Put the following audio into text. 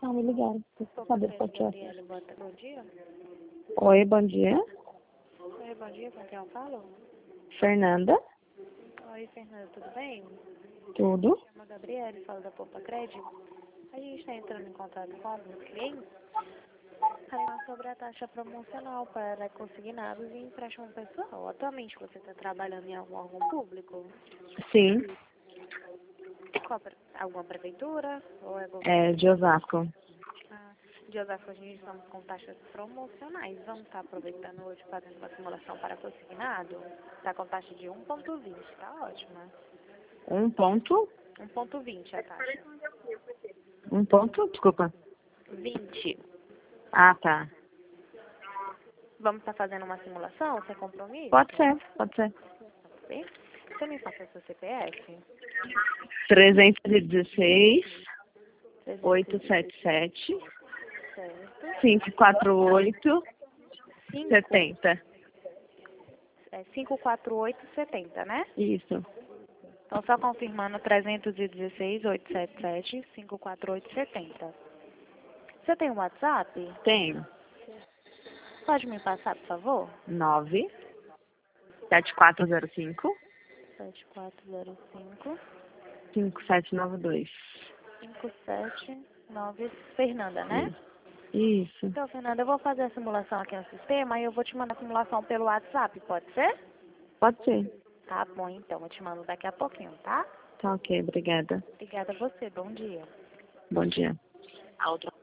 então me ligaram para saber qual que é. Gabriela, bom dia. Oi, bom dia. Oi, bom dia, com quem eu falo? Fernanda, Oi, Fernanda, tudo bem? tudo? Me chamo Gabriela, falo da Poupa Crédito. A gente está entrando em contato com alguns clientes para falar sobre a taxa promocional para consignados e empréstimo pessoal. Atualmente você está trabalhando em algum órgão público? Sim, Alguma prefeitura ou é governo? é de Osasco. De Osasco, a gente estamos com taxas promocionais. Vamos estar aproveitando hoje fazendo uma simulação para consignado. Está com taxa de 1,20, tá ótima. Um ponto, 1,20 a taxa. desculpa. 20. Ah, tá. Vamos estar fazendo uma simulação sem compromisso? Pode ser, pode ser. Bem, você me passa seu CPF? 316, 317, 877, certo. 548, 5, 70. 548,70, né? Isso. Então, só confirmando, 316, 877, 548,70. Você tem um WhatsApp? Tenho. Pode me passar, por favor? 9 7405 7405 5792. 579. Fernanda, né? Isso. Então, Fernanda, eu vou fazer a simulação aqui no sistema e eu vou te mandar a simulação pelo WhatsApp, pode ser? Pode ser. Tá bom, então. Eu te mando daqui a pouquinho, tá? Tá ok, obrigada. Obrigada a você. Bom dia. Bom dia. A outra